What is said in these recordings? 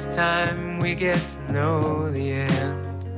this time we get to know the end.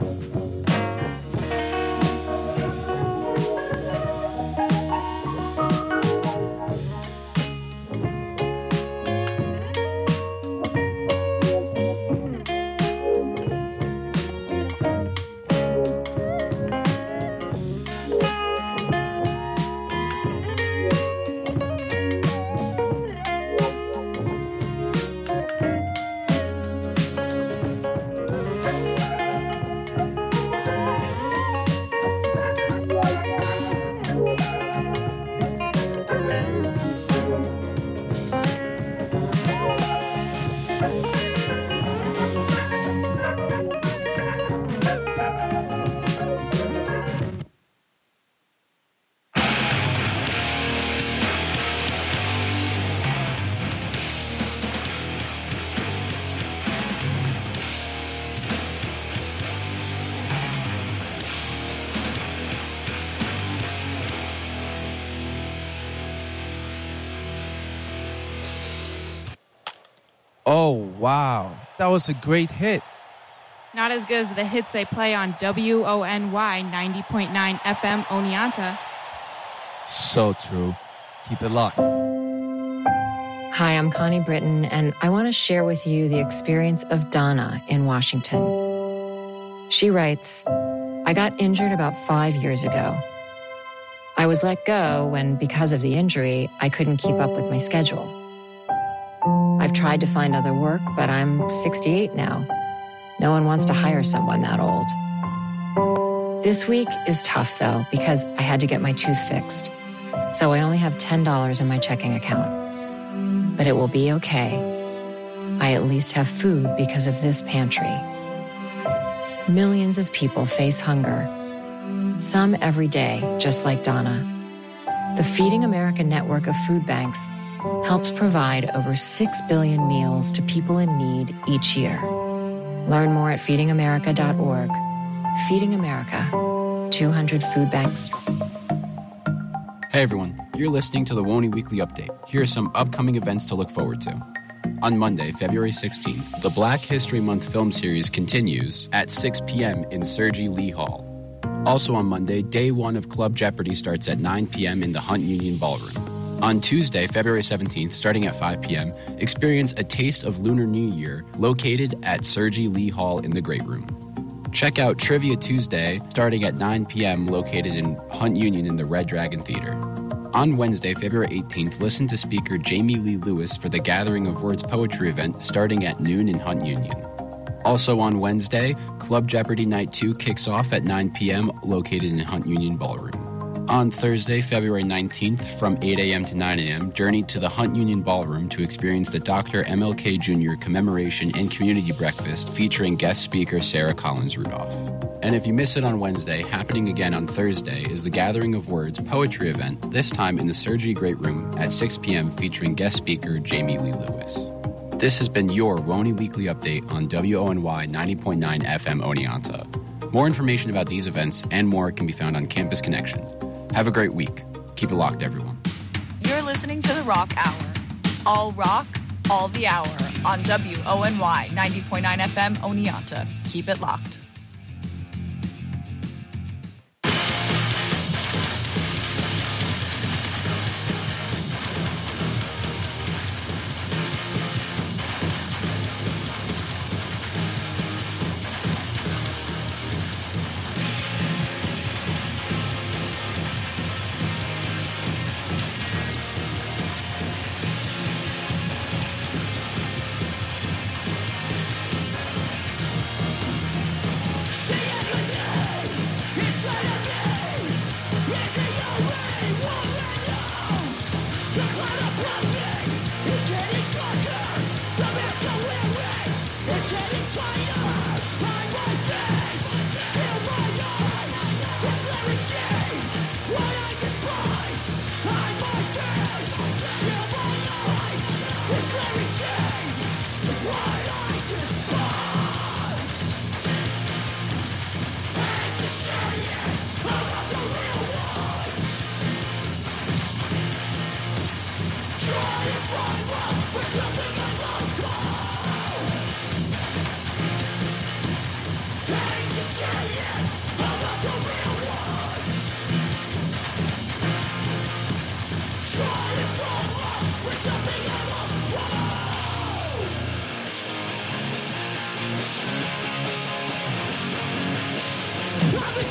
Oh, wow. That was a great hit. Not as good as the hits they play on WONY 90.9 FM Oneonta. So true. Keep it locked. Hi, I'm Connie Britton, and I want to share with you the experience of Donna in Washington. She writes, I got injured about 5 years ago. I was let go when, because of the injury, I couldn't keep up with my schedule. I've tried to find other work, but I'm 68 now. No one wants to hire someone that old. This week is tough, though, because I had to get my tooth fixed. So I only have $10 in my checking account. But it will be okay. I at least have food because of this pantry. Millions of people face hunger. Some every day, just like Donna. The Feeding America network of food banks helps provide over 6 billion meals to people in need each year. Learn more at feedingamerica.org. Feeding America, 200 food banks. Hey everyone, you're listening to the WONY Weekly Update. Here are some upcoming events to look forward to. On Monday, February 16th, the Black History Month film series continues at 6 p.m. in Sergi Lee Hall. Also on Monday, Day 1 of Club Jeopardy starts at 9 p.m. in the Hunt Union Ballroom. On Tuesday, February 17th, starting at 5 p.m., experience a taste of Lunar New Year located at Sergi Lee Hall in the Great Room. Check out Trivia Tuesday, starting at 9 p.m., located in Hunt Union in the Red Dragon Theater. On Wednesday, February 18th, listen to speaker Jamie Lee Lewis for the Gathering of Words poetry event starting at noon in Hunt Union. Also on Wednesday, Club Jeopardy Night 2 kicks off at 9 p.m., located in Hunt Union Ballroom. On Thursday, February 19th, from 8 a.m. to 9 a.m., journey to the Hunt Union Ballroom to experience the Dr. MLK Jr. Commemoration and Community Breakfast featuring guest speaker Sarah Collins Rudolph. And if you miss it on Wednesday, happening again on Thursday is the Gathering of Words poetry event, this time in the Sergi Great Room at 6 p.m. featuring guest speaker Jamie Lee Lewis. This has been your WONY Weekly Update on WONY 90.9 FM Oneonta. More information about these events and more can be found on Campus Connection. Have a great week. Keep it locked, everyone. You're listening to The Rock Hour. All rock, all the hour on WONY 90.9 FM Oneonta. Keep it locked.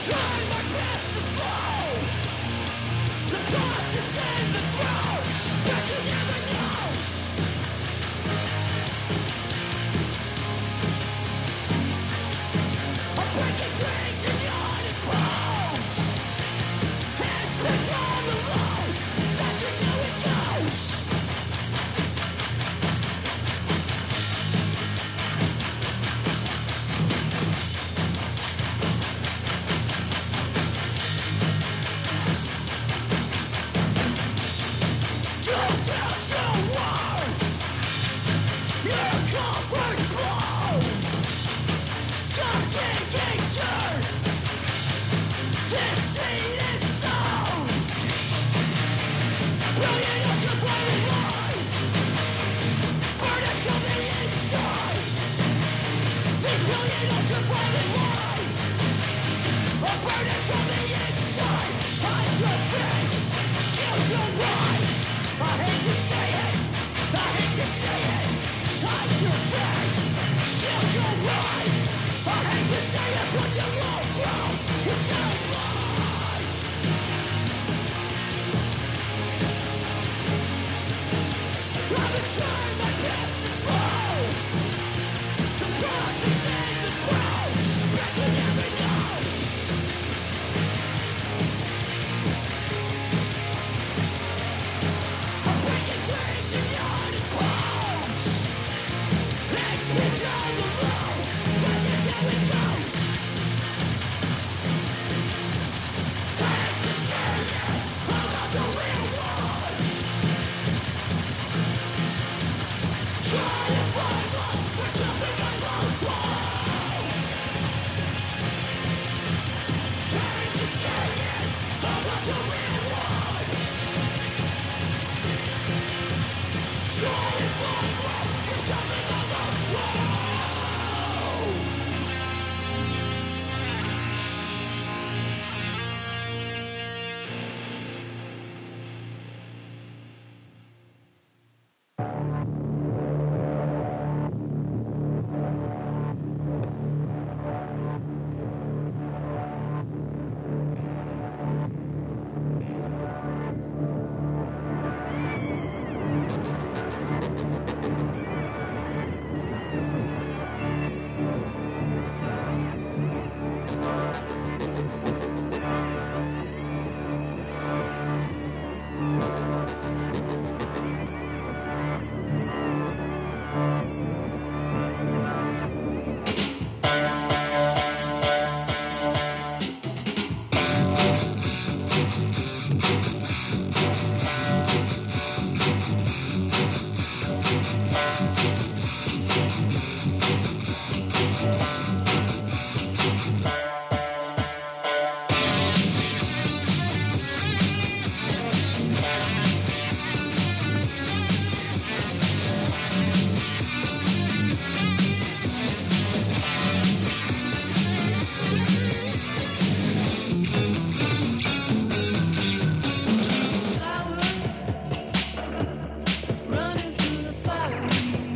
Running through the fire.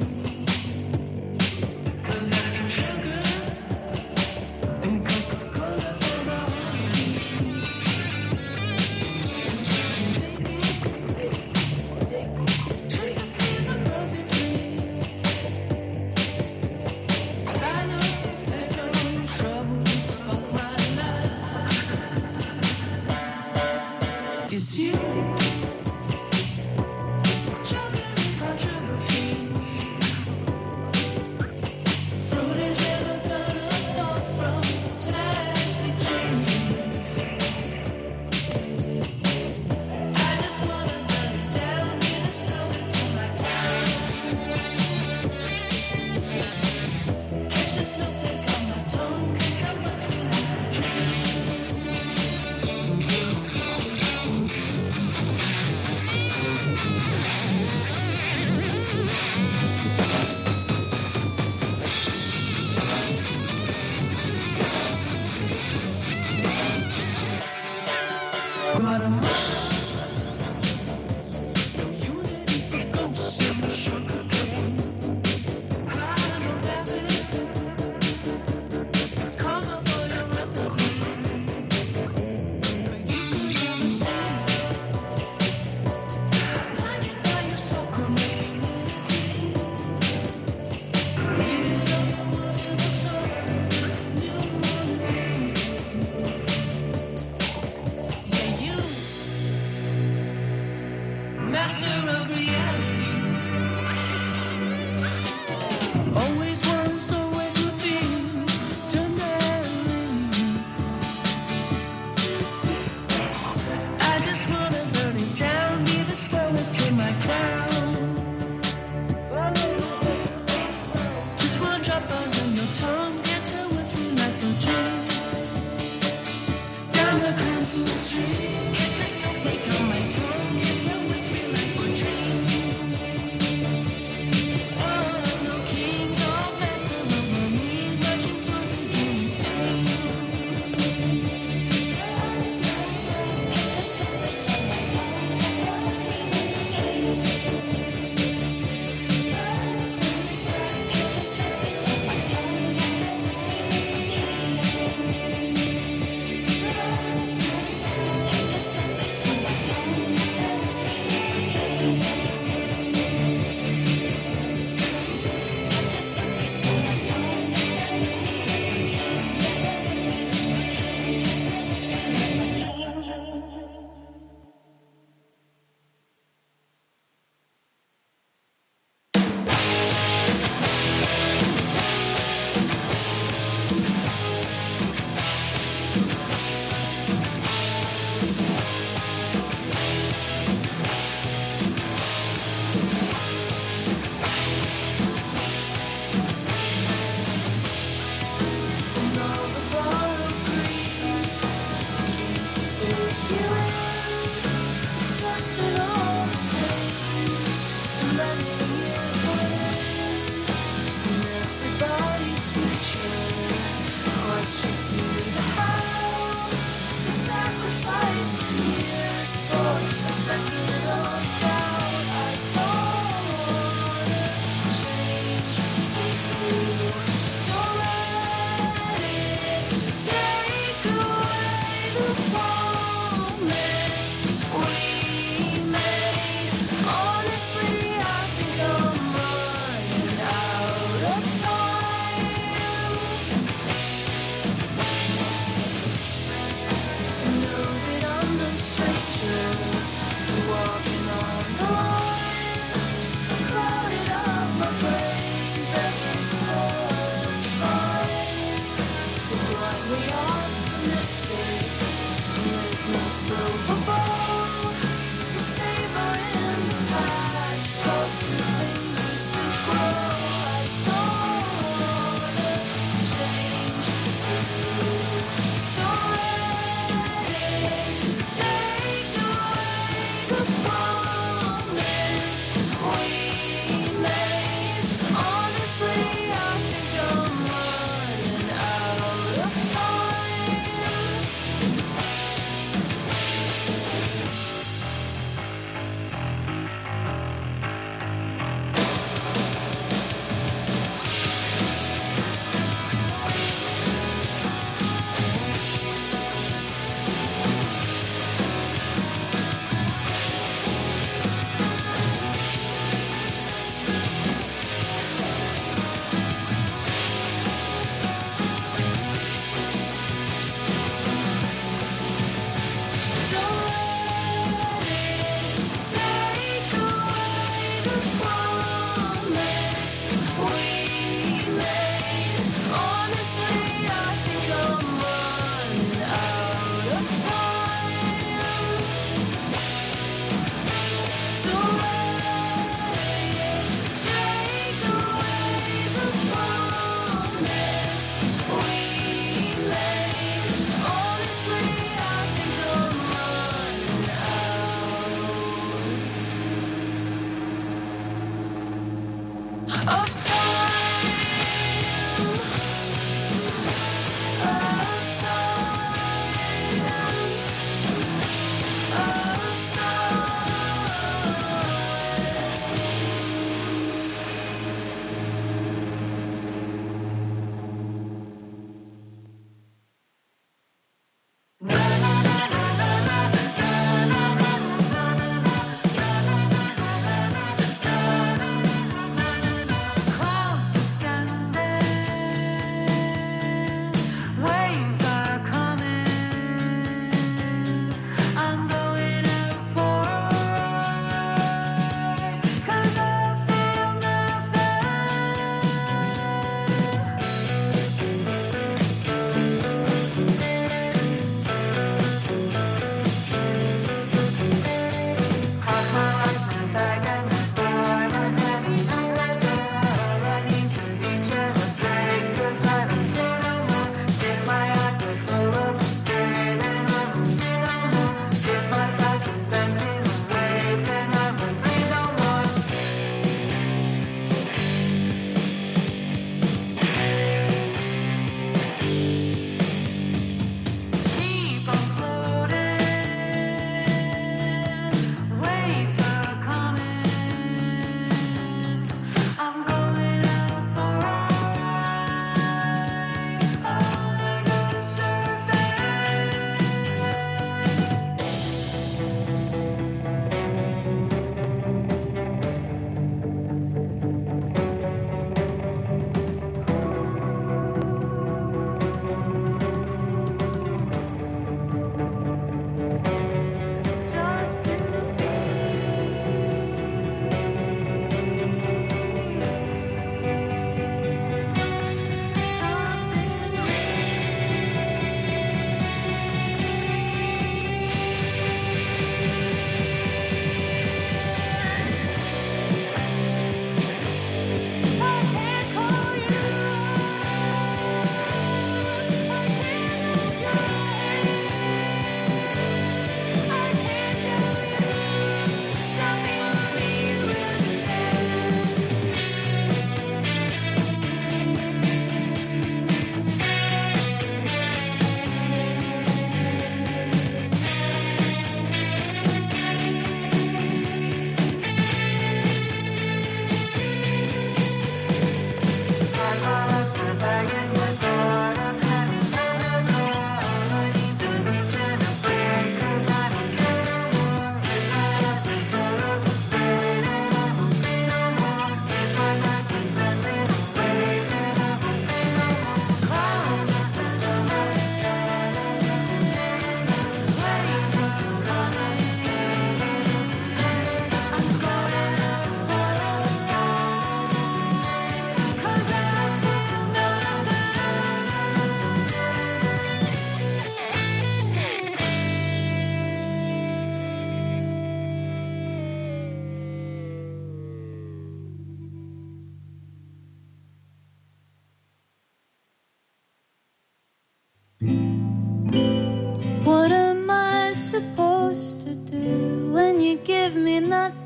What am I supposed to do when you give me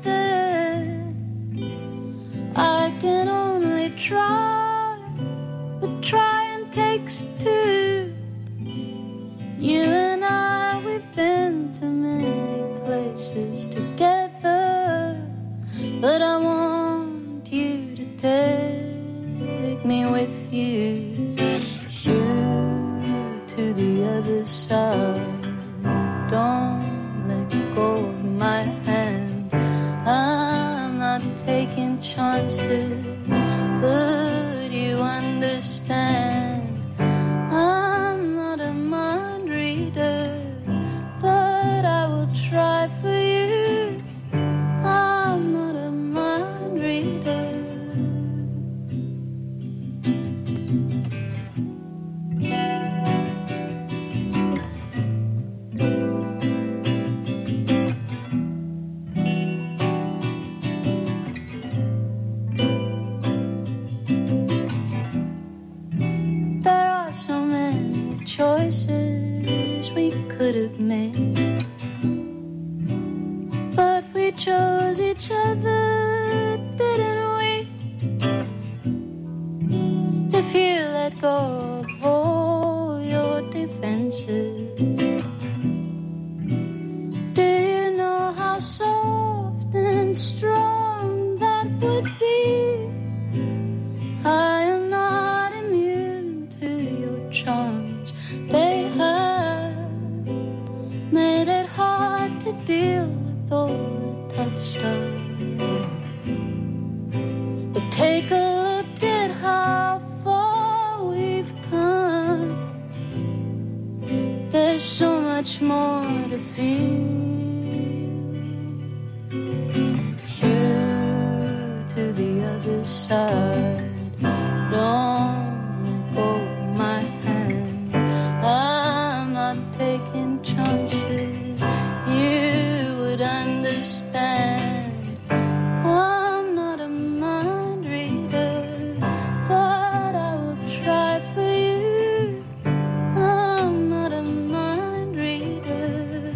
nothing? I can only try, but trying takes two. You and I, we've been to many places together, but I want you to take me with you through to the other side. Don't let go of my hand. I'm not taking chances. Could you understand? I'm not a mind reader, but I will try for you. I'm not a mind reader. let go of all your defenses. Do you know how soft and strong that would be? I am not immune to your charms. They have made it hard to deal with all the tough stuff. But take a look at how far we've come. There's so much more to feel. Through to the other side. Don't let go of my hand. I'm not taking chances. You would understand. I'm not a mind reader, but I will try for you. I'm not a mind reader.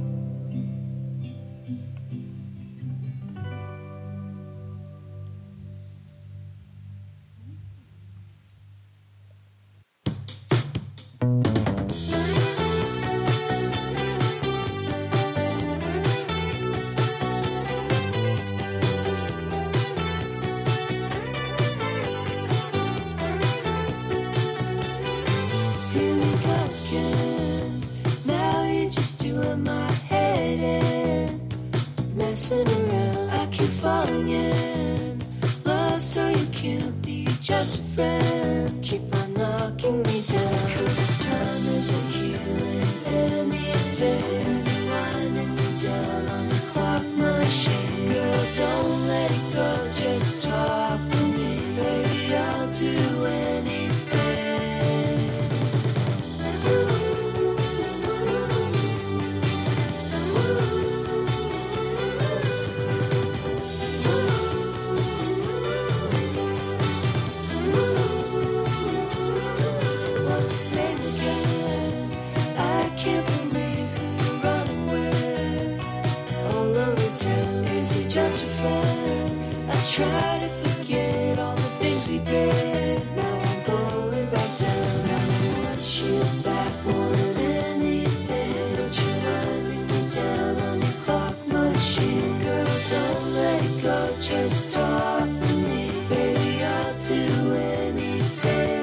Here we go again. Now you're just doing my head in. Messing around, I keep falling in love, so you can't be just a friend. Keep on knocking me down, 'cause this time isn't healing anything. Winding me down on the clock machine. Girl, don't let it go, just talk to me. Baby, I'll do anything. What's his name again? I can't believe who you're running with. All over town, is he just a friend? I try to forget all the things we did. Now I'm going back down. I don't want you back more than anything. But you're running me down on your clock machine. Girl, don't let it go, just talk to me. Baby, I'll do anything.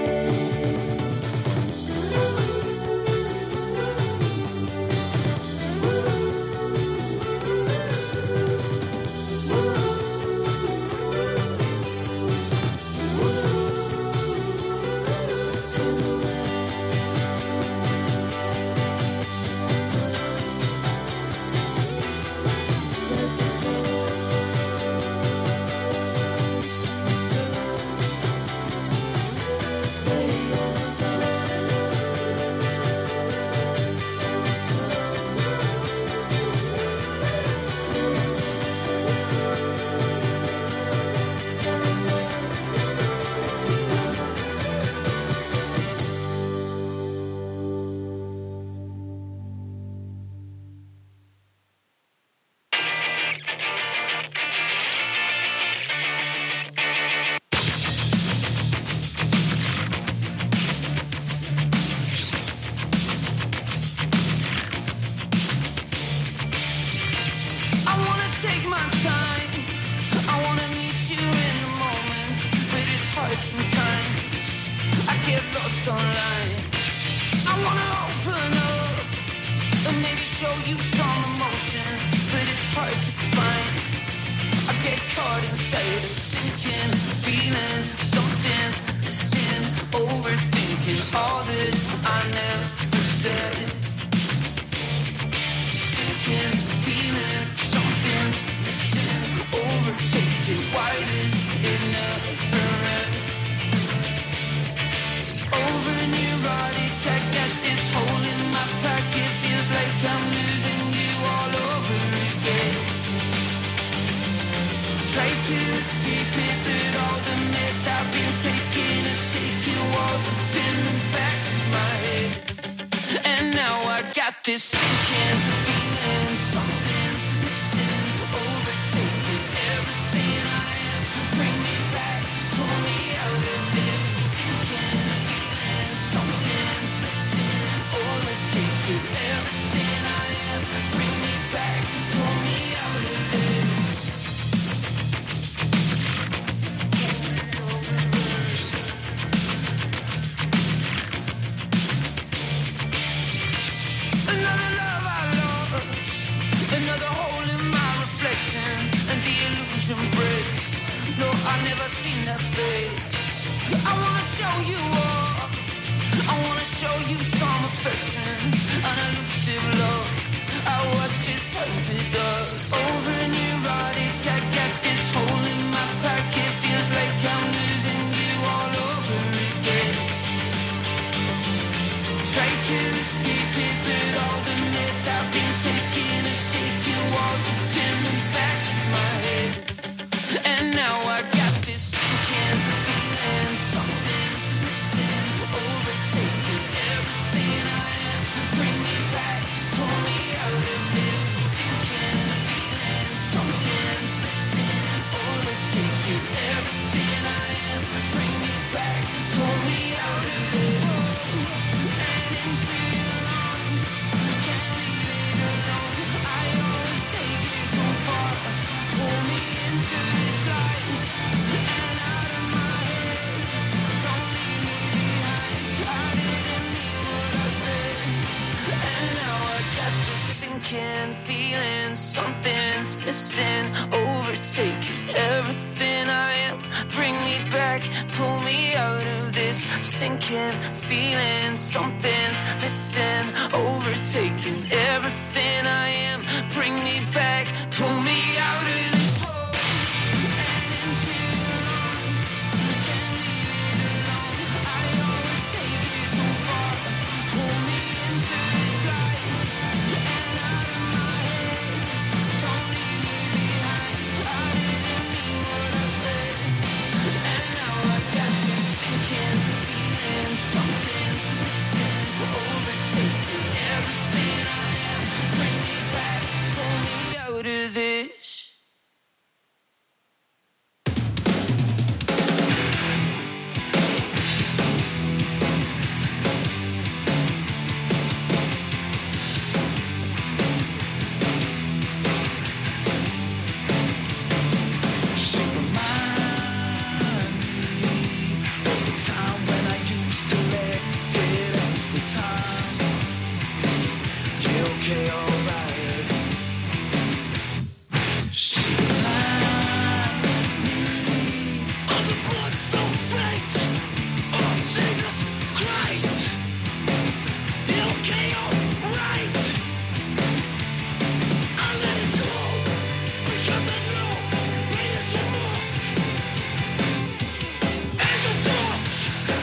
I wanna take my time. I wanna meet you in the moment, but it's hard sometimes. I get lost online. I wanna open up and maybe show you some emotion, but it's hard to find. I get caught inside a sinking feeling. Something's missing, overthinking all that I never said. Sinking feeling, something's missing, overtaken. Why does it never end? Over neurotic, I got this hole in my pocket. Feels like I'm losing you all over again. Try to escape it, but all the meds I've been taking are shaking walls up in the back of my head. And now I got this sinking feeling, something's missing, overtaking everything I am. Bring me back, pull me out of this sinking feeling. face. I wanna show you off. I wanna show you some affection, an elusive love. I watch it turn to dust. Over neurotic, I got this hole in my pocket. Feels like I'm losing you all over again. Try to escape it, but all the meds I've been taking are shaking walls up in the back of my head. And now I got this sinking feeling, something's missing, overtaking everything I am. Bring me back, pull me out of this sinking feeling, something's missing, overtaking everything I am. Bring me back, pull me out of this. And into your arms, can't leave it alone. I always take it too far. Pull me into this life and out of my head. Don't leave me behind. I didn't mean what I said. And now I got this sinking feeling, something's missing, overtaking everything I am. Bring me back, pull me out of this sinking feeling, something's missing, overtaking everything I am. Bring me back, pull me out of this hole and into your arms. Can't leave it alone. I always take it too far. Pull me into this life and out of my head. Don't leave me behind. I didn't mean what I said. And now I got this sinking feeling, something's missing, overtaking everything I am. Bring me back, pull me out of this. She remind me of the time when I used to let it extra time. Yeah, okay, alright. She remind me of the blood so great of Jesus Christ. Yeah, okay, alright. I let it go because I know it is remorse. As a dust,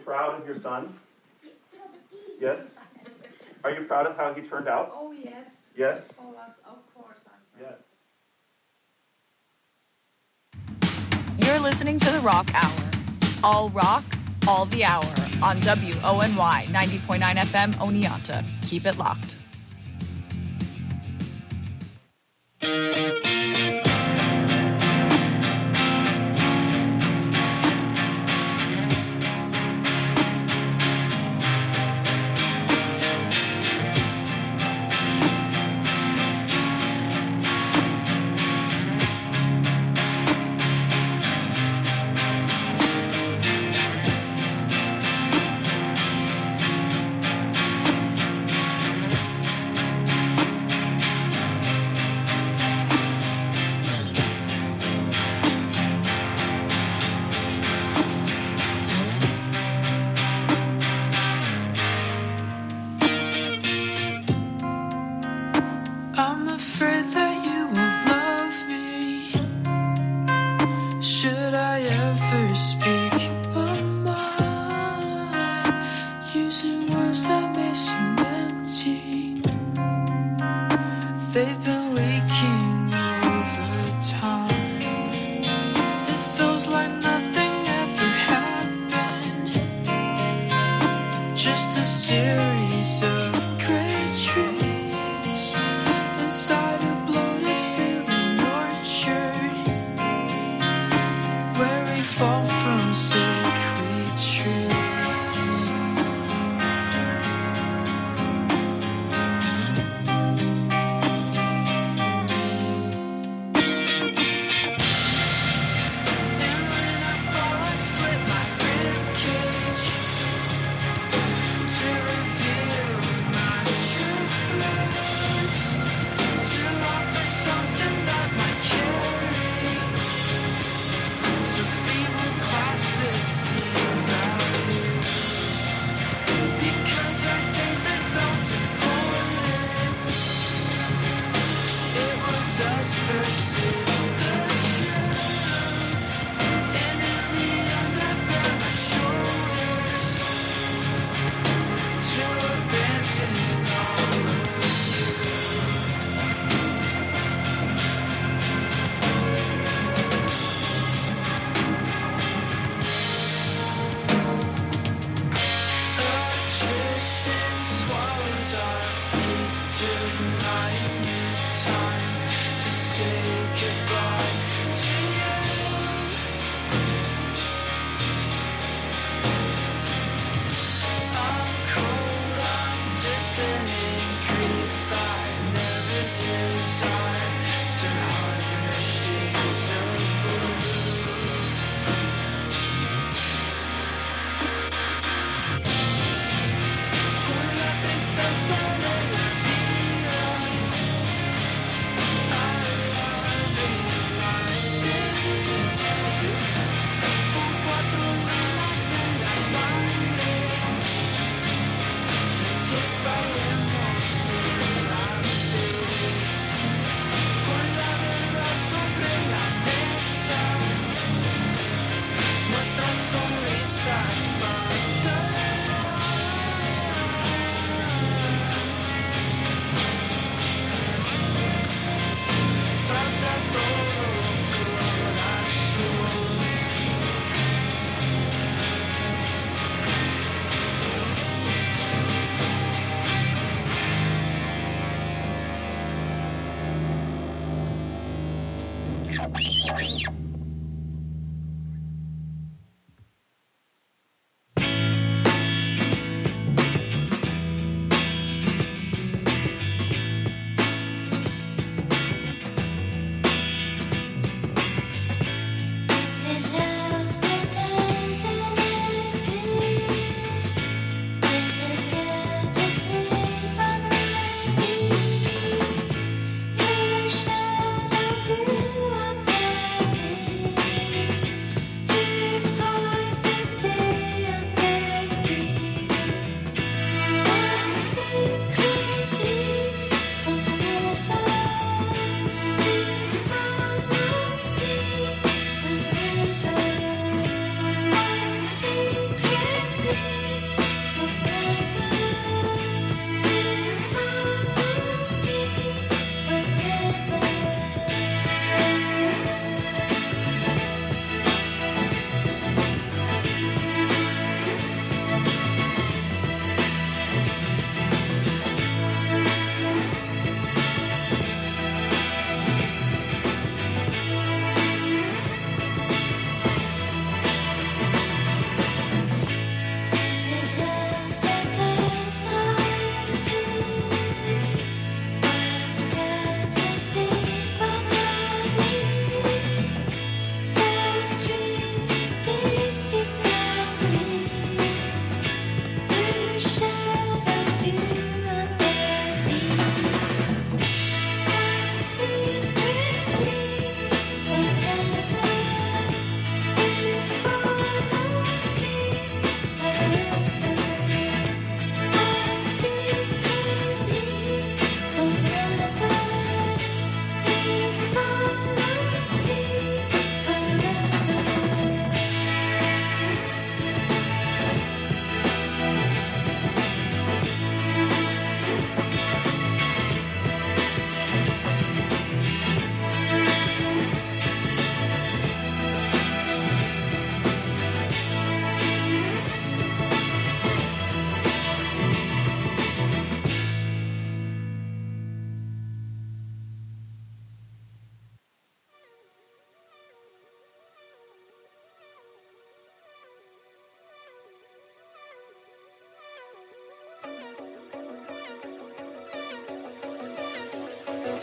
proud of your son? Yes? Are you proud of how he turned out? Oh, yes. Yes? Oh, of course. Yes. You're listening to The Rock Hour. All rock, all the hour on WONY 90.9 FM Oneonta. Keep it locked. I'm afraid that you won't love me. Should I ever speak my mind, using words that may seem empty? They've been leaking over time. It feels like nothing ever happened, just a series of great dreams inside a bloated feeling orchard, where we fall from sacred trees. And when I fall, I split my ribcage to reveal my true flag, to offer something that might carry some feeble plasticine value. Because our days they felt important. It was us versus the truth. And in the end I bare my shoulders to abandon all of you. Attrition swallows our feet, denying you time to say goodbye to you. I'm cold, I'm dissonant, grief I never desired to harbor shades of blue. Por la tristeza de la vida, I realized it. Con 4 balas en la sangre, que fallemos en la sed. Con la verdad sobre la mesa, nuestras sonrisas faltan. Falta todo corazón. This house that doesn't exist, is it good to sleep on my knees? Your shadow view on the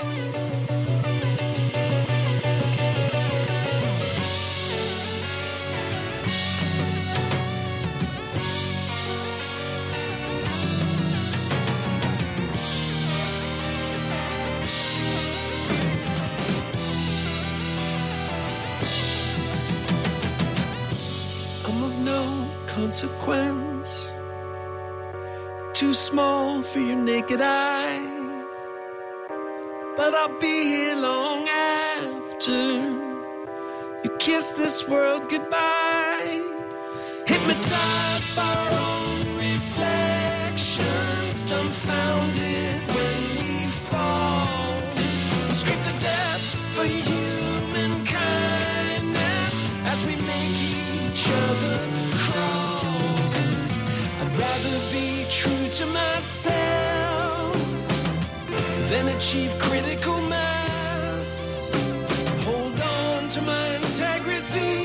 I'm of no consequence, too small for your naked eye, but I'll be here long after you kiss this world goodbye. Hypnotized by our own reflections, dumbfounded when we fall. We scrape the depths for human kindness as we make each other crawl. I'd rather be true to myself than achieve critical mass. Hold on to my integrity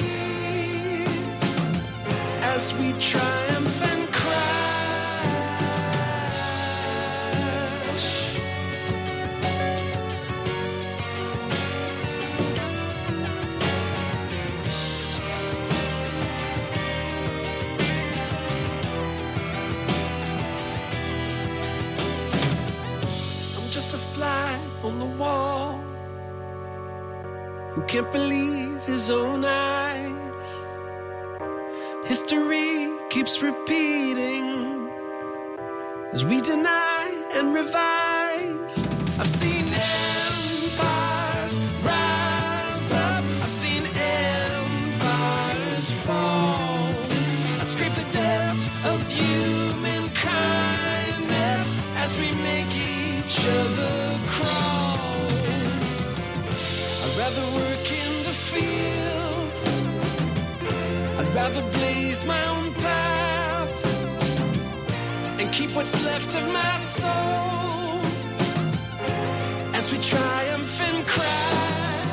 as we triumph and crash. I'm just a fly on the wall who can't believe his own eyes. History keeps repeating as we deny and revise. I've seen empires rise up, I've seen empires fall. I scrape the depths of human kindness as we make each other crawl. I'd rather work in the fields, I'd rather blaze my own path and keep what's left of my soul as we triumph and crash.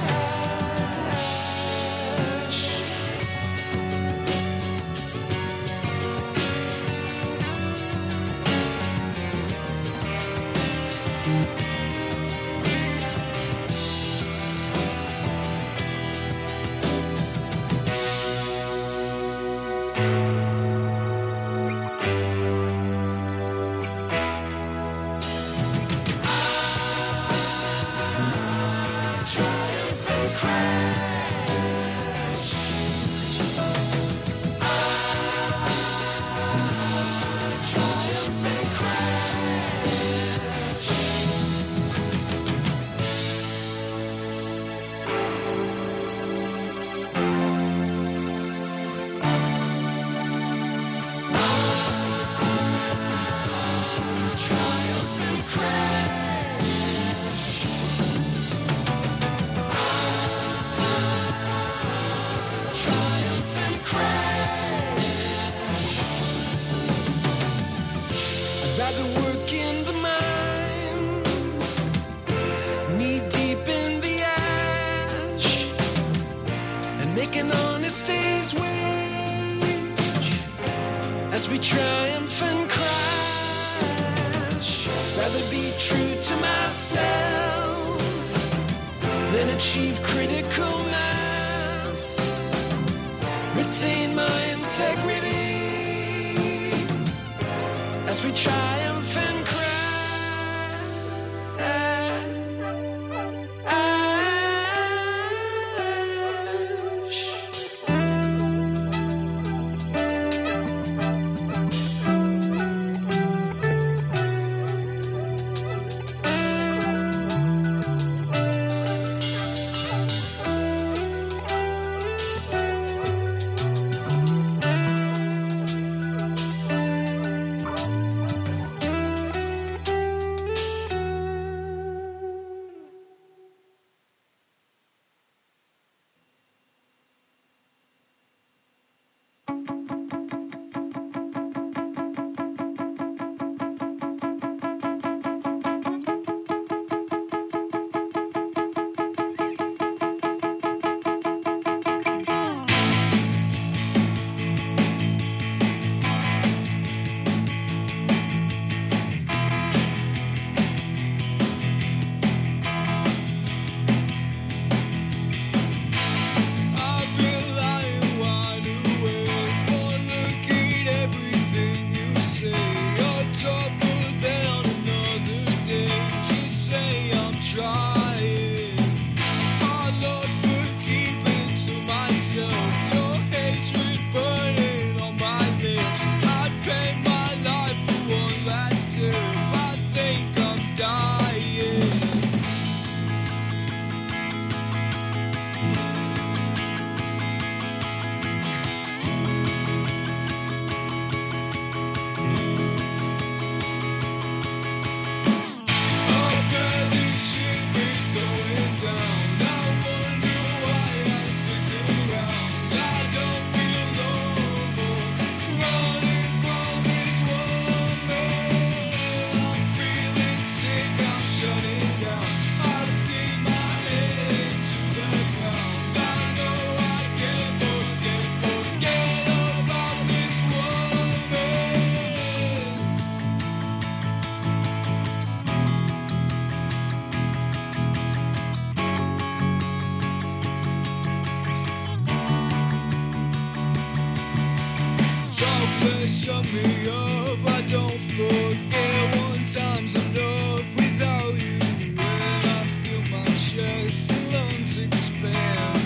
As we triumph and crash, rather be true to myself than achieve critical mass. Retain my integrity as we triumph and crash. dying. Shut me up, I don't forget. One time's enough without you. And I feel my chest and lungs expand.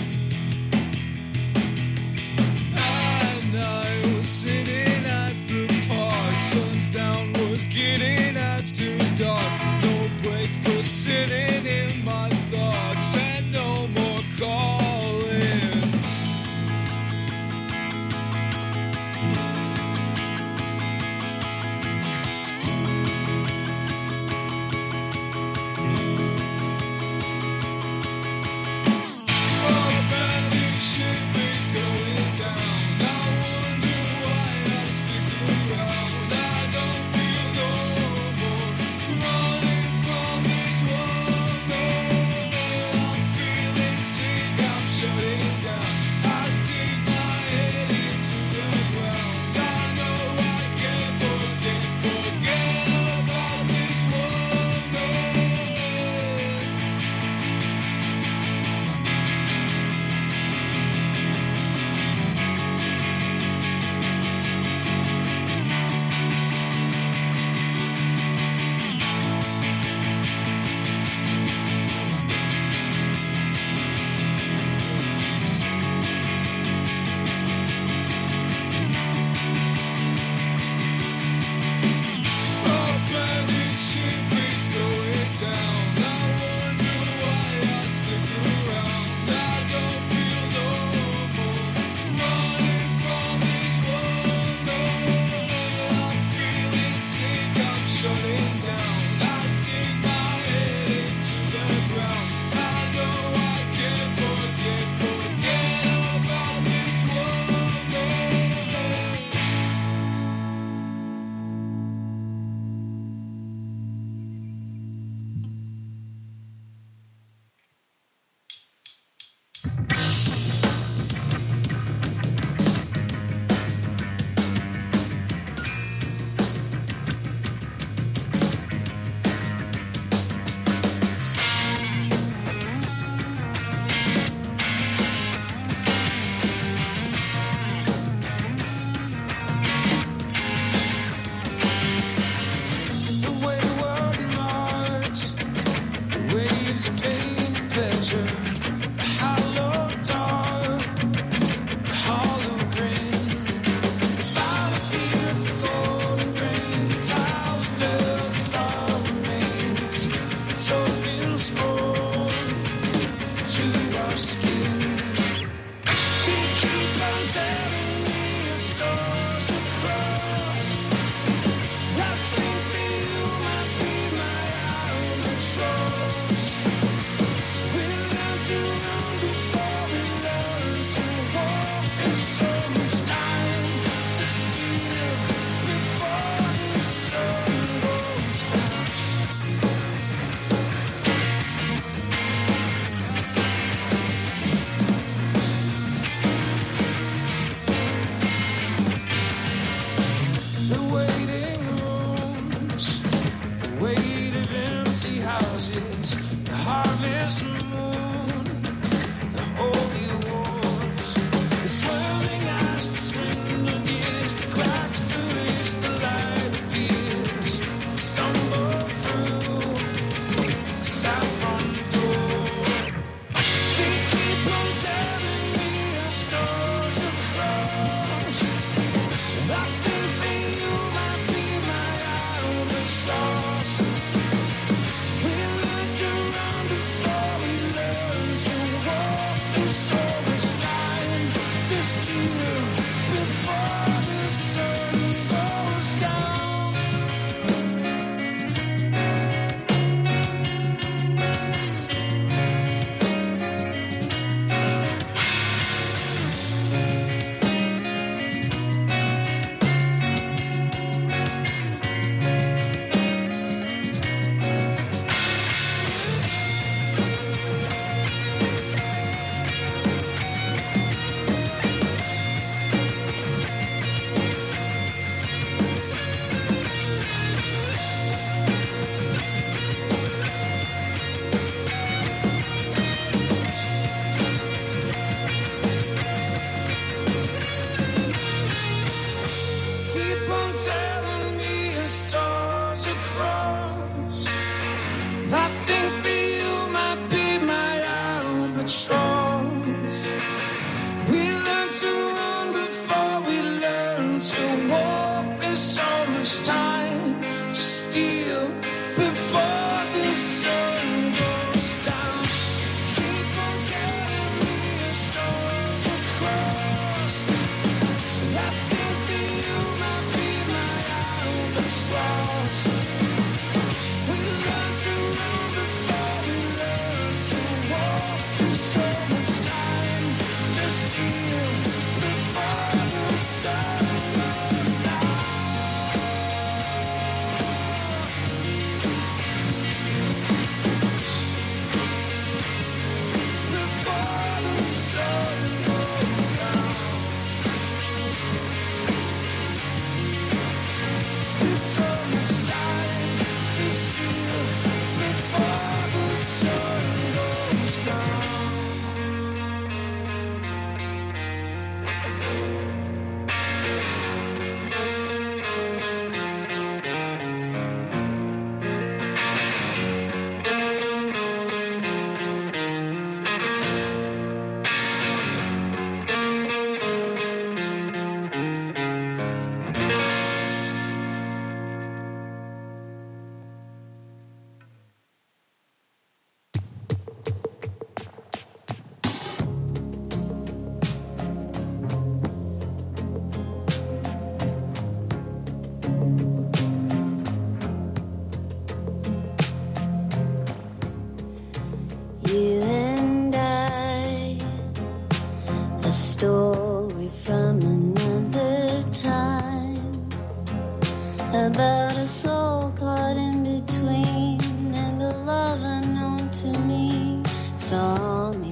And I was sitting at the park, sun's down, was getting after dark. No break for sitting in my thoughts, and no more calling.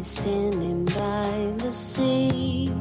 me standing by the sea.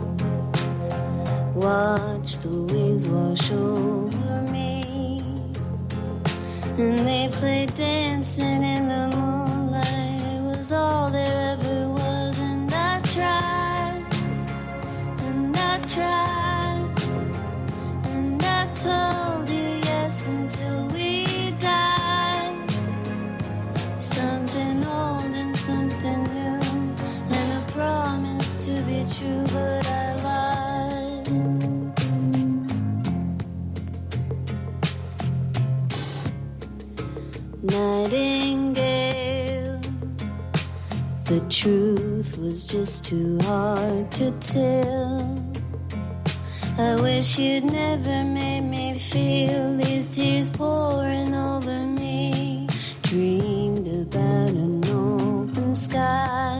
Watch the waves wash over me, and they played dancing in the moonlight. It was all there ever was, and I tried, and I tried, and I told you yes until we died. Something old and something new, and a promise to be true, but I lied. Nightingale, the truth was just too hard to tell. I wish you'd never made me feel these tears pouring over me. Dreamed about an open sky,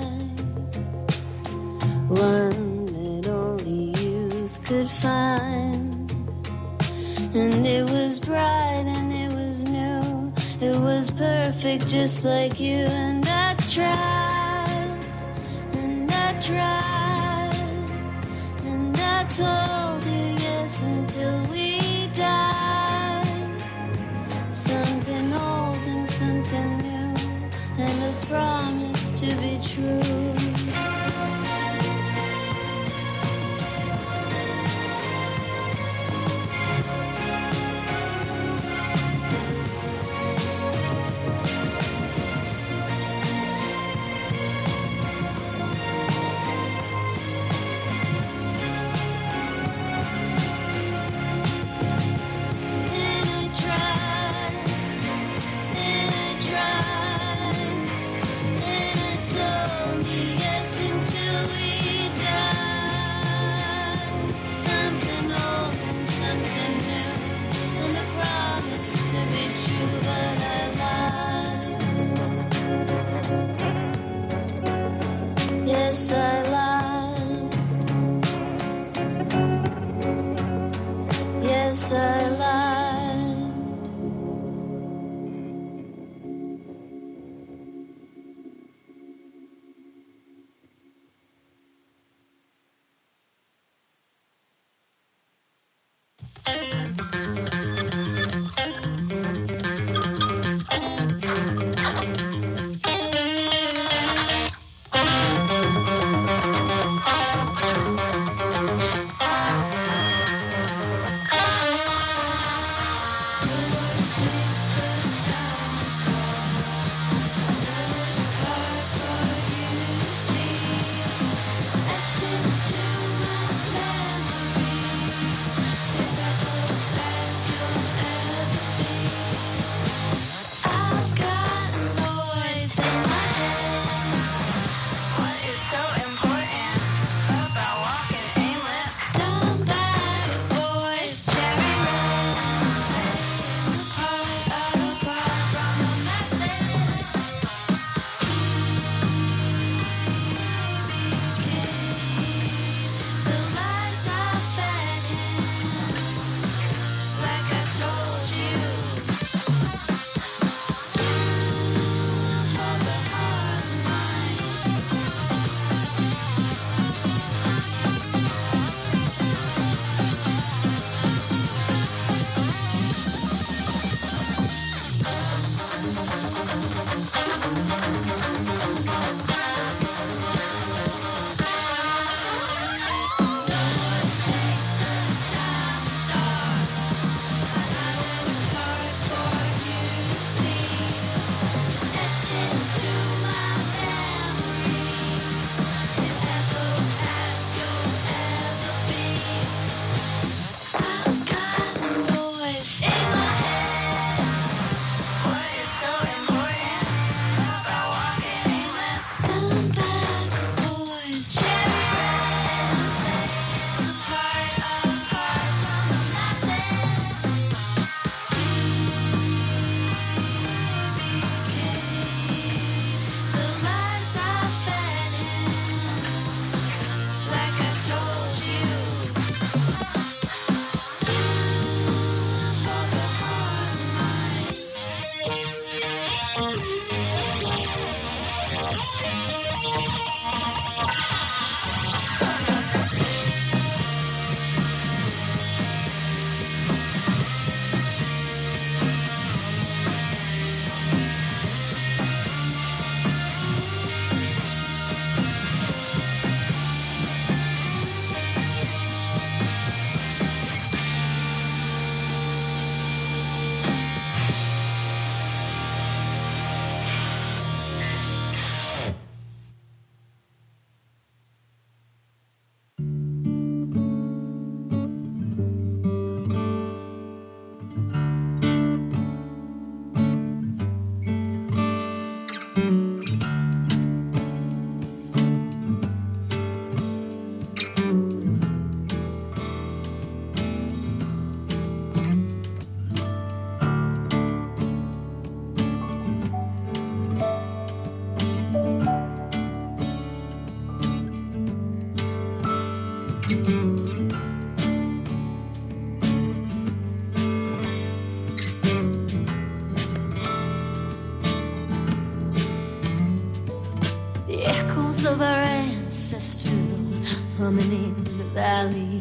one that only youth could find. And it was bright and it was new, it was perfect just like you. And I tried, and I tried, and I told you yes until we died. Something old and something new, and a promise to be true. Yes, I lied. Yes, I lied. The echoes of our ancestors all humming in the valley.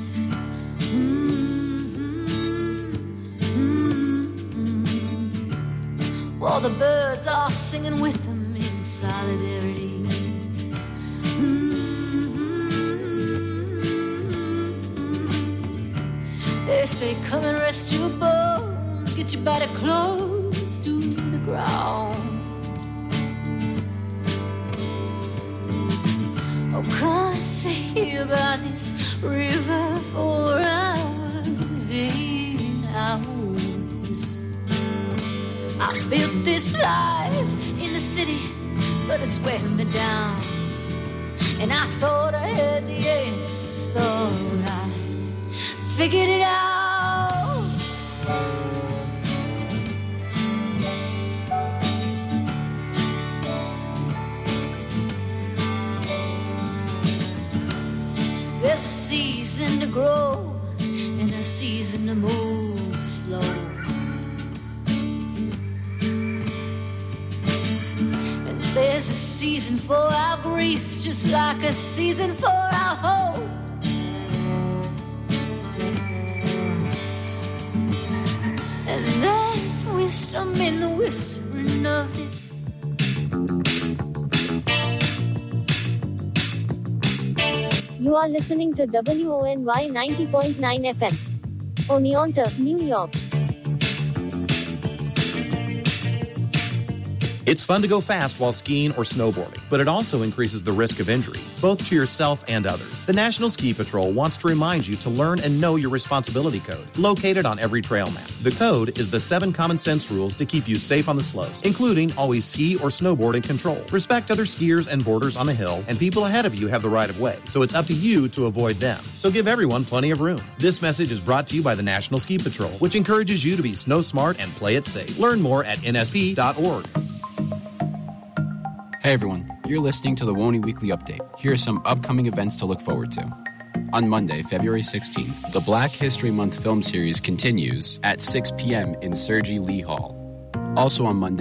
While the birds are singing with them in solidarity. They say, come and rest your bones, get your body close to the ground. Oh, come and say about this river for hours in hours. I built this life in the city, but it's wearing me down. And I thought I had the answers, thought I figured it out. There's a season to grow and a season to move slow. And there's a season for our grief, just like a season for our hope. And there's wisdom in the whispering of it. You are listening to WONY 90.9 FM. Oneonta, New York. It's fun to go fast while skiing or snowboarding, but it also increases the risk of injury, both to yourself and others. The National Ski Patrol wants to remind you to learn and know your responsibility code, located on every trail map. The code is the 7 common sense rules to keep you safe on the slopes, including always ski or snowboard in control. Respect other skiers and boarders on the hill, and people ahead of you have the right of way, so it's up to you to avoid them. So give everyone plenty of room. This message is brought to you by the National Ski Patrol, which encourages you to be snow smart and play it safe. Learn more at nsp.org. Hey everyone, you're listening to the WONY Weekly Update. Here are some upcoming events to look forward to. On Monday, February 16th, the Black History Month film series continues at 6 p.m. in Sergi Lee Hall. Also on Monday,